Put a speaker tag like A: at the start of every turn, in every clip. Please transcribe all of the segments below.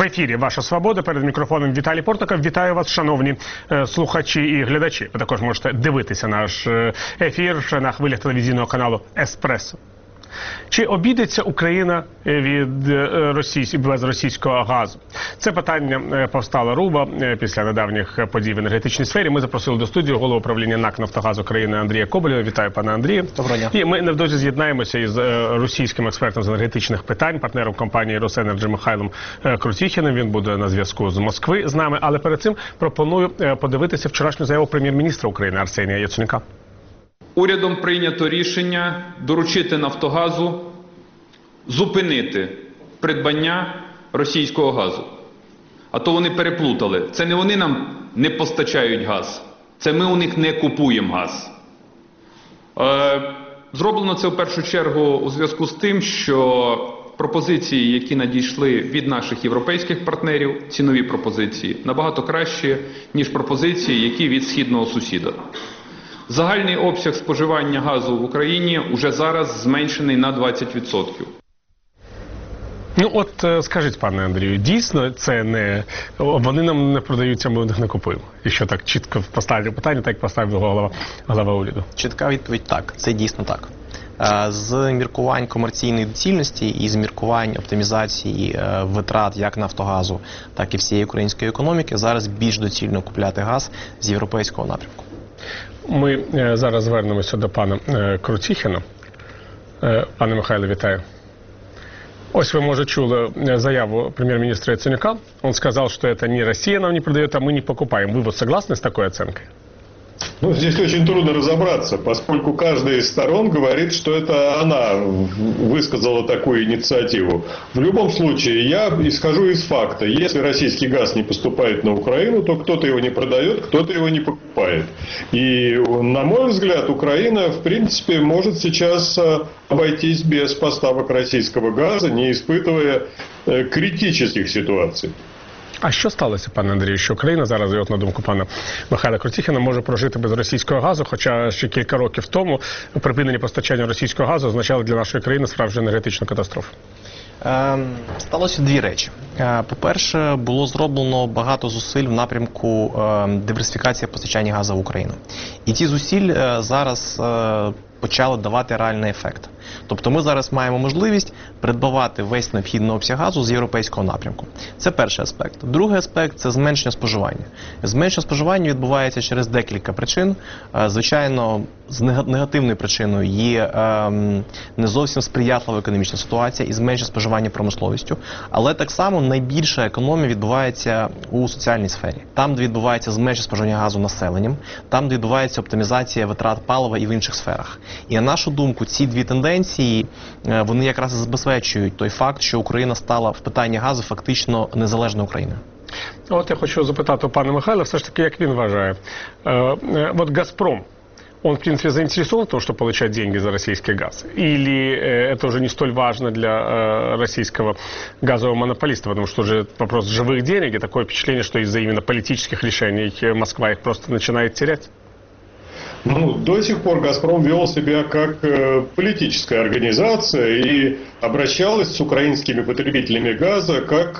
A: В ефірі «Ваша свобода», перед мікрофоном Віталій Портников. Вітаю вас, шановні слухачі і глядачі. Ви також можете дивитися наш ефір на хвилях телевізійного каналу «Еспресо». Чи обійдеться Україна без російського газу? Це питання повстало руба після недавніх подій в енергетичній сфері. Ми запросили до студії голову управління НАК «Нафтогаз України» Андрія Коболєва. Вітаю, пане Андрію.
B: Доброго дня.
A: І ми невдовзі з'єднаємося із російським експертом з енергетичних питань, партнером компанії «Росенерджі» Михайлом Крутіхіним. Він буде на зв'язку з Москви з нами. Але перед цим пропоную подивитися вчорашню заяву прем'єр-міністра України Арсенія Яценюка.
C: Урядом прийнято рішення доручити «Нафтогазу» зупинити придбання російського газу. А то вони переплутали. Це не вони нам не постачають газ, це ми у них не купуємо газ. Зроблено це в першу чергу у зв'язку з тим, що пропозиції, які надійшли від наших європейських партнерів, цінові пропозиції, набагато кращі, ніж пропозиції, які від східного сусіда. Загальний обсяг споживання газу в Україні уже зараз зменшений на 20%.
A: Ну от скажіть, пане Андрію, дійсно це не... Вони нам не продаються, ми у них не купуємо? Якщо так чітко поставити питання, так як поставив голова уряду.
B: Чітка відповідь – так. Це дійсно так. З міркувань комерційної доцільності і з міркувань оптимізації витрат як «Нафтогазу», так і всієї української економіки зараз більш доцільно купляти газ з європейського напрямку.
A: Ми зараз звернемося до пана Крутіхіна. Пане Михайло, вітаю. Ось вы, может, чули заяву премьер-министра Яценюка. Он сказал, что это не Россия нам не продает, а мы не покупаем. Вы вот согласны с такой оценкой?
D: Ну, здесь очень трудно разобраться, поскольку каждая из сторон говорит, что это она высказала такую инициативу. В любом случае, я исхожу из факта. Если российский газ не поступает на Украину, то кто-то его не продает, кто-то его не покупает. И, на мой взгляд, Украина, в принципе, может сейчас обойтись без поставок российского газа, не испытывая критических ситуаций.
A: А що сталося, пане Андрію, що Україна зараз, от на думку пана Михайла Крутіхіна, може прожити без російського газу, хоча ще кілька років тому припинення постачання російського газу означало для нашої країни справжню енергетичну катастрофу?
B: Сталося дві речі. По-перше, було зроблено багато зусиль в напрямку диверсифікації постачання газу в Україну. І ці зусиль зараз почали давати реальний ефект. Тобто ми зараз маємо можливість придбавати весь необхідний обсяг газу з європейського напрямку. Це перший аспект. Другий аспект – це зменшення споживання. Зменшення споживання відбувається через декілька причин. Звичайно, з негативною причиною є не зовсім сприятлива економічна ситуація і зменшення споживання промисловістю. Але так само найбільша економія відбувається у соціальній сфері. Там, де відбувається зменшення споживання газу населенням, там, де відбувається оптимізація витрат палива і в інших сферах. І на нашу думку, ці дві тенденції, вони якраз і забезпечують той факт, що Україна стала в питанні газу фактично незалежною Україною.
A: От я хочу запитати у пана Михайла, все ж таки, як він вважає. Вот «Газпром», он, в принципе, заинтересован в том, чтобы получать деньги за российский газ? Или это уже не столь важно для российского газового монополиста? Потому что уже вопрос живых денег, и такое впечатление, что из-за именно политических решений Москва их просто начинает терять.
D: Ну, до сих пор «Газпром» вел себя как политическая организация и обращалась с украинскими потребителями газа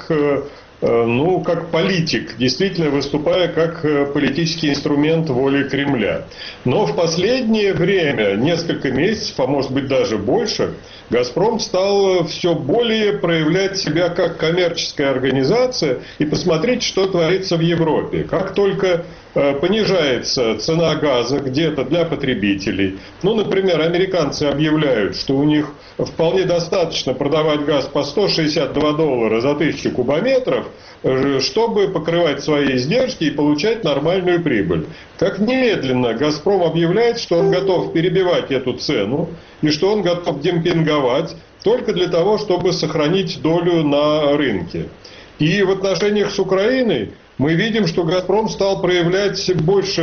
D: как политик, действительно выступая как политический инструмент воли Кремля. Но в последнее время, несколько месяцев, а может быть даже больше, «Газпром» стал все более проявлять себя как коммерческая организация и посмотреть, что творится в Европе. Как только понижается цена газа где-то для потребителей. Ну, например, американцы объявляют, что у них вполне достаточно продавать газ по $162 за 1000 кубометров, чтобы покрывать свои издержки и получать нормальную прибыль. Как немедленно «Газпром» объявляет, что он готов перебивать эту цену и что он готов демпинговать только для того, чтобы сохранить долю на рынке. И в отношениях с Украиной мы видим, что «Газпром» стал проявлять больше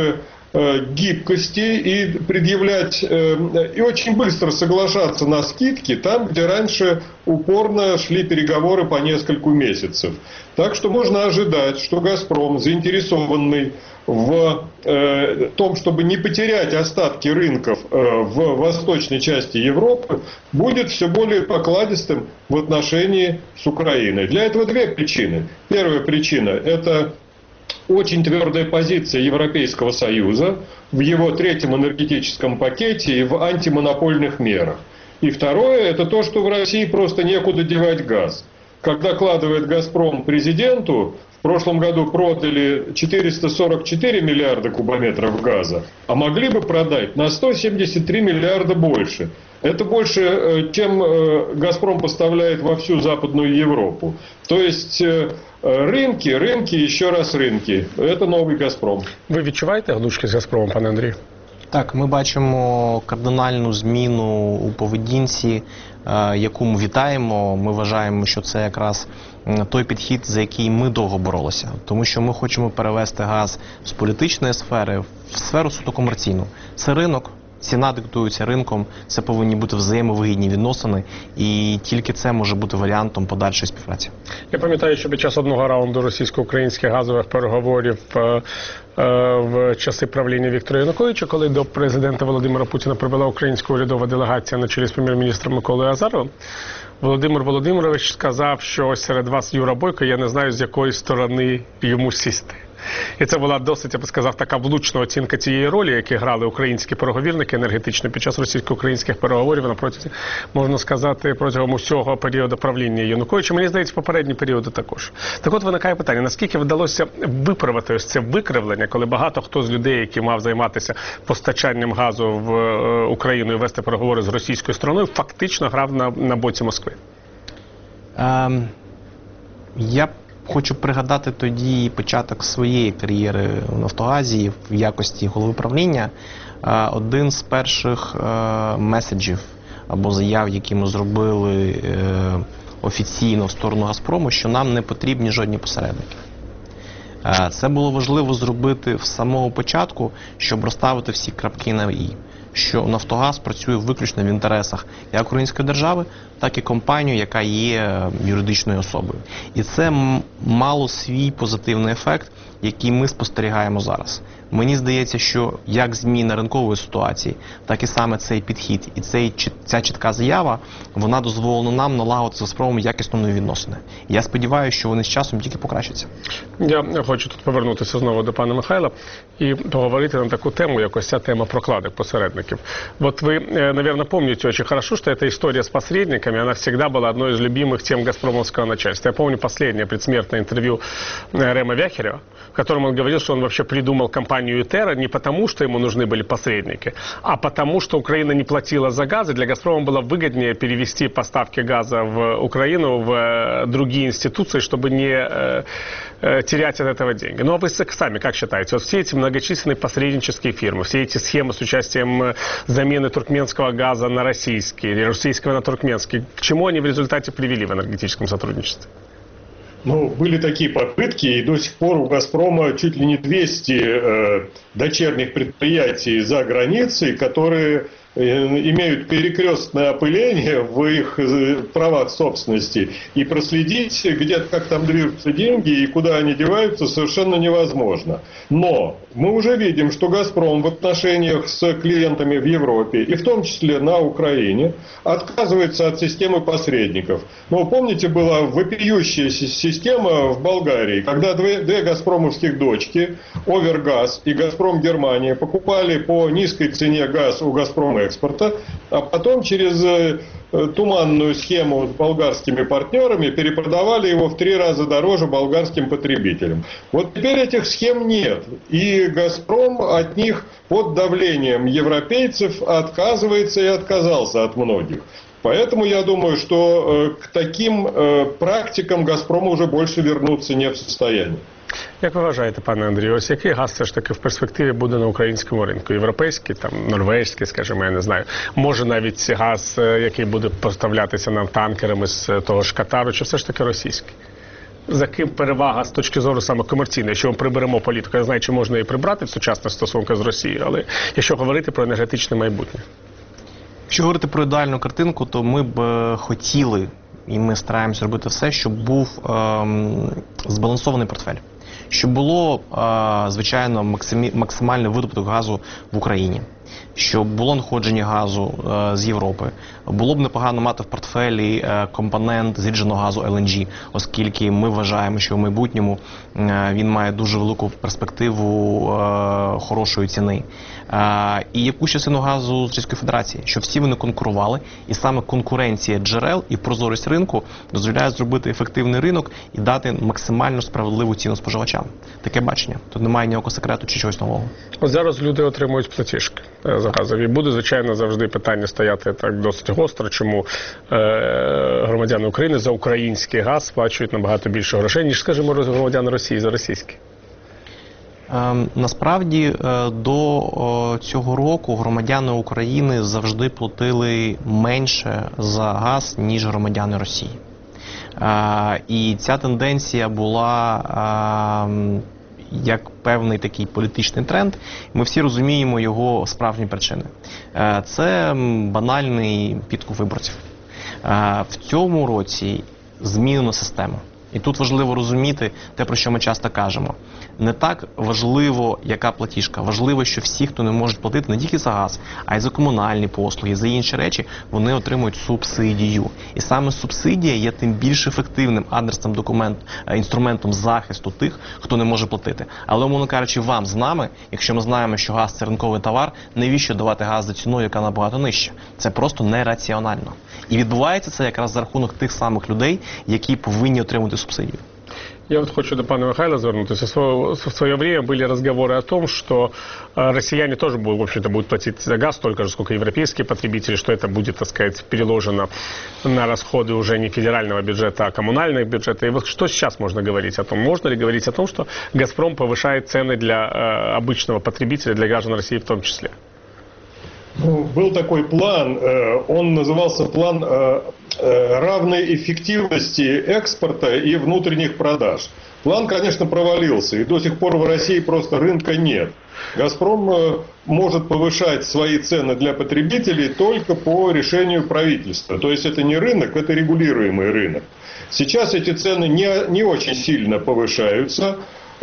D: гибкости и предъявлять, и очень быстро соглашаться на скидки там, где раньше упорно шли переговоры по нескольку месяцев. Так что можно ожидать, что «Газпром», заинтересованный в том, чтобы не потерять остатки рынков в восточной части Европы, будет все более покладистым в отношении с Украиной. Для этого две причины. Первая причина – это очень твердая позиция Европейского Союза в его третьем энергетическом пакете и в антимонопольных мерах. И второе – это то, что в России просто некуда девать газ. Как докладывает «Газпром» президенту, в прошлом году продали 444 миллиарда кубометров газа, а могли бы продать на 173 миллиарда больше. Это больше, чем «Газпром» поставляет во всю Западную Европу. То есть рынки, еще раз рынки. Это новий «Газпром».
A: Ви відчуваєте гнучки з «Газпромом», пане Андрію?
B: Так, ми бачимо кардинальну зміну у поведінці, яку ми вітаємо. Ми вважаємо, що це якраз той підхід, за який ми довго боролися. Тому що ми хочемо перевести газ з політичної сфери в сферу суто комерційну. Це ринок, ціна диктується ринком, це повинні бути взаємовигідні відносини, і тільки це може бути варіантом подальшої співпраці.
A: Я пам'ятаю, що під час одного раунду російсько-українських газових переговорів в часи правління Віктора Януковича, коли до президента Володимира Путіна прибула українська урядова делегація на чолі з прем'єр-міністром Миколою Азаровим, Володимир Володимирович сказав, що ось серед вас Юра Бойко, я не знаю, з якої сторони йому сісти. І це була досить, я би сказав, така влучна оцінка цієї ролі, які грали українські переговірники енергетично під час російсько-українських переговорів на протязі, можна сказати, протягом усього періоду правління Януковича. Мені здається, попередні періоди також. Так от виникає питання, наскільки вдалося виправити ось це викривлення, коли багато хто з людей, які мав займатися постачанням газу в Україну і вести переговори з російською стороною, фактично грав на боці Москви?
B: Я хочу пригадати тоді початок своєї кар'єри в «Нафтогазі» в якості голови правління. Один з перших меседжів або заяв, які ми зробили офіційно в сторону «Газпрому», що нам не потрібні жодні посередники. Це було важливо зробити з самого початку, щоб розставити всі крапки на «і». Що «Нафтогаз» працює виключно в інтересах як української держави, так і компанії, яка є юридичною особою. І це мало свій позитивний ефект, який ми спостерігаємо зараз. Мені здається, що як зміна ринкової ситуації, так і саме цей підхід і ця чітка заява, вона дозволила нам налагодити з «Газпромом» якісно нові відносини. Я сподіваюся, що вони з часом тільки покращаться.
A: Я хочу тут повернутися знову до пана Михайла і поговорити на таку тему, як ось ця тема прокладок посередників. Вот вы, наверное, помните очень хорошо, что эта история с посредниками, она всегда была одной из любимых тем газпромовского начальства. Я помню последнее предсмертное интервью Рема Вяхерева, в котором он говорил, что он вообще придумал компанию «Итера» не потому, что ему нужны были посредники, а потому, что Украина не платила за газ, и для «Газпрома» было выгоднее перевести поставки газа в Украину, в другие институции, чтобы не терять от этого деньги. Ну а вы сами как считаете? Вот все эти многочисленные посреднические фирмы, все эти схемы с участием замены туркменского газа на российский, или российского на туркменский, к чему они в результате привели в энергетическом сотрудничестве?
D: Ну, были такие попытки, и до сих пор у «Газпрома» чуть ли не 200 дочерних предприятий за границей, которые имеют перекрестное опыление в их правах собственности, и проследить, где, как там движутся деньги и куда они деваются, совершенно невозможно. Но мы уже видим, что «Газпром» в отношениях с клиентами в Европе, и в том числе на Украине, отказывается от системы посредников. Но помните, была вопиющая система в Болгарии, когда две «Газпромовских» дочки, «Овергаз» и «Газпром Германия», покупали по низкой цене газ у «Газпрома» экспорта, а потом через туманную схему с болгарскими партнерами перепродавали его в 3 раза дороже болгарским потребителям. Вот теперь этих схем нет, и «Газпром» от них под давлением европейцев отказывается и отказался от многих. Поэтому я думаю, что к таким практикам «Газпром» уже больше вернуться не в состоянии.
A: Як ви вважаєте, пане Андрію, ось який газ все ж таки в перспективі буде на українському ринку? Європейський, там, норвезький, скажімо, я не знаю. Може навіть газ, який буде поставлятися нам танкерами з того ж Катару, чи все ж таки російський? За ким перевага з точки зору саме комерційної? Якщо ми приберемо політику, я знаю, чи можна її прибрати в сучасних стосунках з Росією, але якщо говорити про енергетичне майбутнє.
B: Якщо говорити про ідеальну картинку, то ми б хотіли, і ми стараємося робити все, щоб був збалансований портфель. Щоб було, звичайно, максимальний видобуток газу в Україні. Щоб було надходження газу з Європи. Було б непогано мати в портфелі компонент зрідженого газу LNG, оскільки ми вважаємо, що в майбутньому він має дуже велику перспективу хорошої ціни. І якусь частину газу з Російської Федерації, щоб всі вони конкурували, і саме конкуренція джерел і прозорість ринку дозволяє зробити ефективний ринок і дати максимально справедливу ціну споживачам. Таке бачення. Тут немає ніякого секрету чи чогось нового.
A: От зараз люди отримують платіжки за газові. Буде, звичайно, завжди питання стояти так досить гостро, чому громадяни України за український газ сплачують набагато більше грошей, ніж, скажімо, громадяни Росії за російський.
B: Насправді, до цього року громадяни України завжди платили менше за газ, ніж громадяни Росії. І ця тенденція була як певний такий політичний тренд. Ми всі розуміємо його справжні причини. Це банальний підкуп виборців. В цьому році змінено систему. І тут важливо розуміти те, про що ми часто кажемо. Не так важливо, яка платіжка. Важливо, що всі, хто не можуть платити не тільки за газ, а й за комунальні послуги, за інші речі, вони отримують субсидію. І саме субсидія є тим більш ефективним адресним інструментом захисту тих, хто не може платити. Але, умовно кажучи, вам з нами, якщо ми знаємо, що газ – це ринковий товар, навіщо давати газ за ціною, яка набагато нижча? Це просто нераціонально. І відбувається це якраз за рахунок тих самих людей, які повинні отримати субсидію.
A: Я вот хочу до пана Михайла звернутися. В свое время были разговоры о том, что россияне тоже, в общем-то, будут платить за газ столько же, сколько европейские потребители, что это будет, так сказать, переложено на расходы уже не федерального бюджета, а коммунальных бюджетов. И вот что сейчас можно говорить о том? Можно ли говорить о том, что «Газпром» повышает цены для обычного потребителя, для граждан России в том числе?
D: Ну, был такой план, он назывался план равной эффективности экспорта и внутренних продаж. План, конечно, провалился, и до сих пор в России просто рынка нет. «Газпром» может повышать свои цены для потребителей только по решению правительства. То есть это не рынок, это регулируемый рынок. Сейчас эти цены не очень сильно повышаются,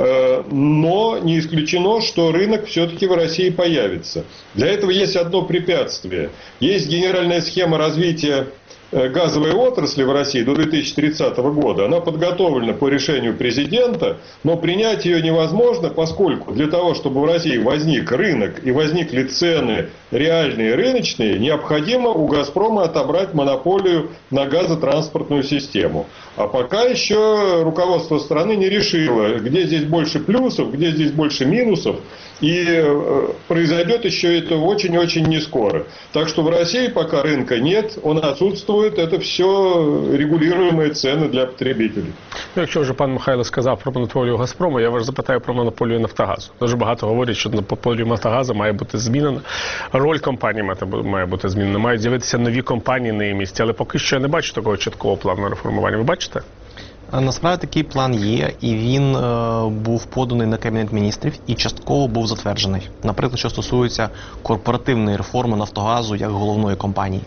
D: но не исключено, что рынок все-таки в России появится. Для этого есть одно препятствие. Есть генеральная схема развития газовой отрасли в России до 2030 года. Она подготовлена по решению президента, но принять ее невозможно, поскольку для того, чтобы в России возник рынок и возникли цены реальные рыночные, необходимо у «Газпрома» отобрать монополию на газотранспортную систему. А пока еще руководство страны не решило, где здесь больше плюсов, где здесь больше минусов. И произойдет еще это очень-очень не скоро. Так что в России пока рынка нет, он отсутствует. Это все регулируемые цены для потребителей.
A: Ну, якщо вже пан Михайло сказав про монополію «Газпрому», я вас запитаю про монополію «Нафтогазу». Дуже багато говорять, що монополія «Нафтогазу» має бути змінена. Роль компанії має бути змінена. Мають з'явитися нові компанії на її місці. Але поки що я не бачу такого чіткого плану реформування. Ви бачите?
B: Насправді такий план є, і він був поданий на Кабінет міністрів і частково був затверджений. Наприклад, що стосується корпоративної реформи «Нафтогазу» як головної компанії.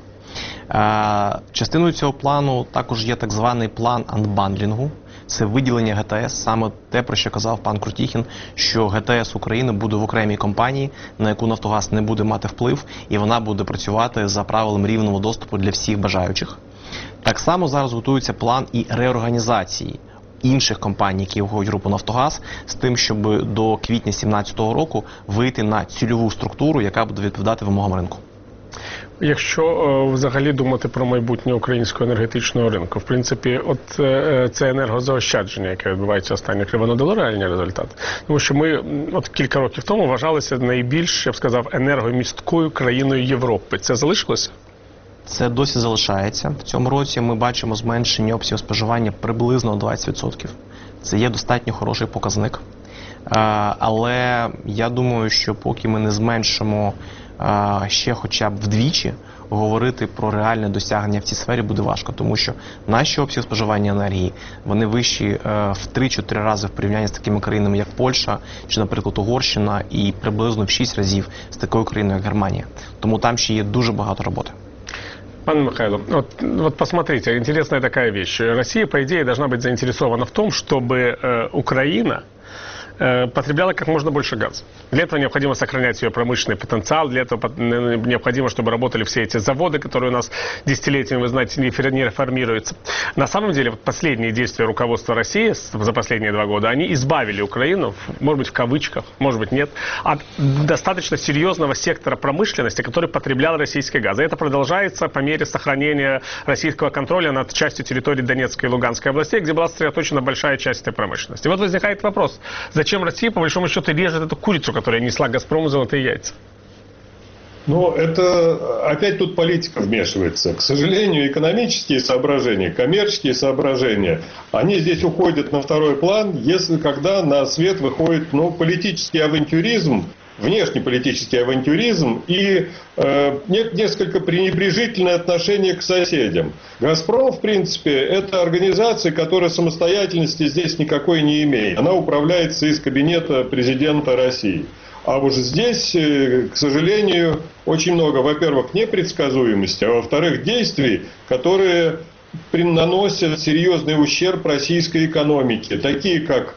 B: Частиною цього плану також є так званий план анбандлінгу. Це виділення ГТС, саме те, про що казав пан Крутіхін, що ГТС України буде в окремій компанії, на яку «Нафтогаз» не буде мати вплив, і вона буде працювати за правилом рівного доступу для всіх бажаючих. Так само зараз готується план і реорганізації інших компаній, які входять в групу «Нафтогаз», з тим, щоб до квітня 2017 року вийти на цільову структуру, яка буде відповідати вимогам ринку.
A: Якщо взагалі думати про майбутнє українського енергетичного ринку, в принципі, от це енергозаощадження, яке відбувається останніх років, воно дало реальний результат. Тому що ми от кілька років тому вважалися найбільш, я б сказав, енергомісткою країною Європи. Це залишилося?
B: Це досі залишається. В цьому році ми бачимо зменшення обсягу споживання приблизно 20%. Це є достатньо хороший показник. Але я думаю, що поки ми не зменшимо ще хоча б вдвічі говорити про реальне досягнення в цій сфері буде важко, тому що наші обсяги споживання енергії, вони вищі в 3-4 рази в порівнянні з такими країнами, як Польща, чи, наприклад, Угорщина, і приблизно в 6 разів з такою країною, як Германія. Тому там ще є дуже багато роботи.
A: Пане Михайло, вот посмотрите, интересная такая вещь. Россия, по идее, должна быть заинтересована в том, чтобы Украина потребляла как можно больше газа. Для этого необходимо сохранять ее промышленный потенциал, для этого необходимо, чтобы работали все эти заводы, которые у нас десятилетиями, вы знаете, не реформируются. На самом деле, вот последние действия руководства России за последние 2 года, они избавили Украину, может быть, в кавычках, может быть, нет, от достаточно серьезного сектора промышленности, который потреблял российский газ. И это продолжается по мере сохранения российского контроля над частью территории Донецкой и Луганской областей, где была сосредоточена большая часть этой промышленности. И вот возникает вопрос, зачем Россия, по большому счету, режет эту курицу, которая несла «Газпрому» золотые яйца?
D: Ну, это опять тут политика вмешивается. К сожалению, экономические соображения, коммерческие соображения, они здесь уходят на второй план, когда на свет выходит политический авантюризм, внешнеполитический авантюризм и несколько пренебрежительное отношение к соседям. «Газпром», в принципе, это организация, которая самостоятельности здесь никакой не имеет. Она управляется из кабинета президента России. А уж здесь, к сожалению, очень много, во-первых, непредсказуемости, а во-вторых, действий, которые наносят серьезный ущерб российской экономике, такие как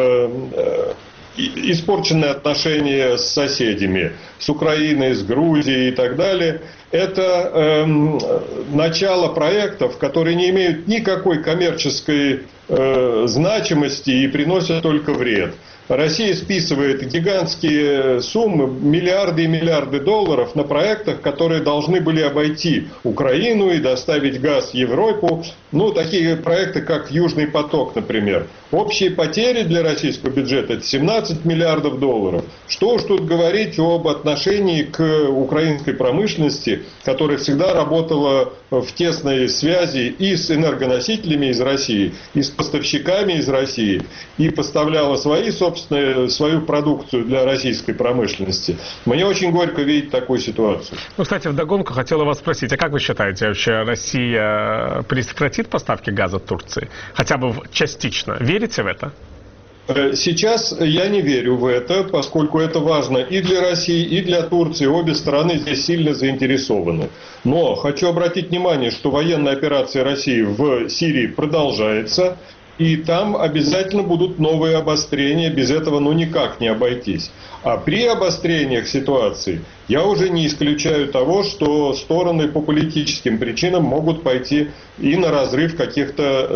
D: испорченные отношения с соседями, с Украиной, с Грузией и так далее. Это начало проектов, которые не имеют никакой коммерческой значимости и приносят только вред. Россия списывает гигантские суммы, миллиарды и миллиарды долларов на проектах, которые должны были обойти Украину и доставить газ в Европу. Такие проекты, как «Южный поток», например. Общие потери для российского бюджета – это 17 миллиардов долларов. Что уж тут говорить об отношении к украинской промышленности, которая всегда работала в тесной связи и с энергоносителями из России, и с поставщиками из России, и поставляла свою продукцию для российской промышленности. Мне очень горько видеть такую ситуацию.
A: Кстати, вдогонку хотела вас спросить, а как вы считаете, вообще Россия прекратит поставки газа Турции? Хотя бы частично. Верите в это?
D: Сейчас я не верю в это, поскольку это важно и для России, и для Турции. Обе стороны здесь сильно заинтересованы. Но хочу обратить внимание, что военная операция России в Сирии продолжается. И там обязательно будут новые обострения, без этого никак не обойтись. А при обострениях ситуации я уже не исключаю того, что стороны по политическим причинам могут пойти и на разрыв каких-то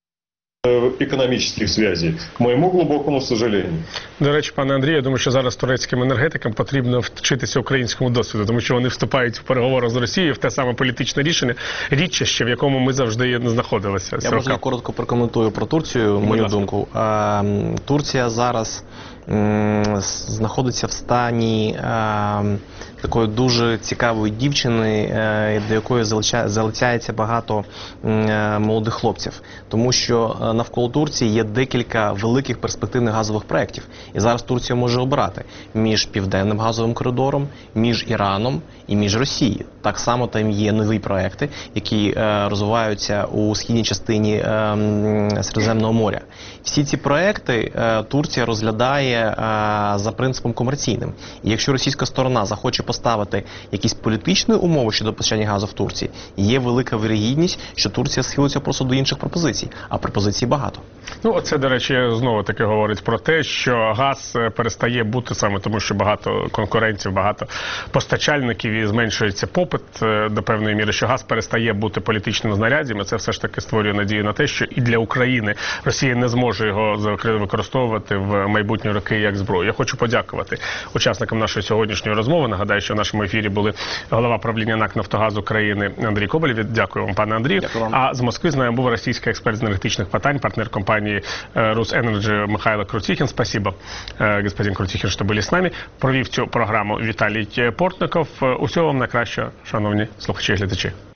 D: економічних зв'язків, к моєму глибокому сожалению.
A: До речі, пане Андрію, я думаю, що зараз турецьким енергетикам потрібно вчитися українському досвіду, тому що вони вступають в переговори з Росією в те саме політичне рішення, рідчище, в якому ми завжди знаходилися.
B: Я можливо коротко прокоментую про Турцію, мою думку. Турція зараз знаходиться в стані такої дуже цікавої дівчини, до якої залицяється багато молодих хлопців. Тому що навколо Турції є декілька великих перспективних газових проєктів. І зараз Турція може обирати між Південним газовим коридором, між Іраном і між Росією. Так само там є нові проєкти, які розвиваються у східній частині Середземного моря. Всі ці проєкти Турція розглядає за принципом комерційним. І якщо російська сторона захоче поставити якісь політичні умови щодо постачання газу в Турції, є велика вірогідність, що Турція схилиться просто до інших пропозицій. А пропозицій багато.
A: Оце, до речі, знову-таки говорить про те, що газ перестає бути саме тому, що багато конкурентів, багато постачальників і зменшується попит до певної міри, що газ перестає бути політичним знаряддям, і це все ж таки створює надію на те, що і для України Росія не зможе його використовувати в майбутні роки як зброю. Я хочу подякувати учасникам нашої сьогоднішньої розмови. Нагадаю, що в нашому ефірі були голова правління НАК «Нафтогаз України» Андрій Коболєв. Дякую вам, пане Андрію. А з Москви з нами був російський експерт з енергетичних питань, партнер компании «Русэнерджи» Михайло Крутихин. Спасибо, господин Крутихин, что были с нами. Провів цю програму Віталій Портников. Усього вам найкращого, шановні слухачі і глядачі.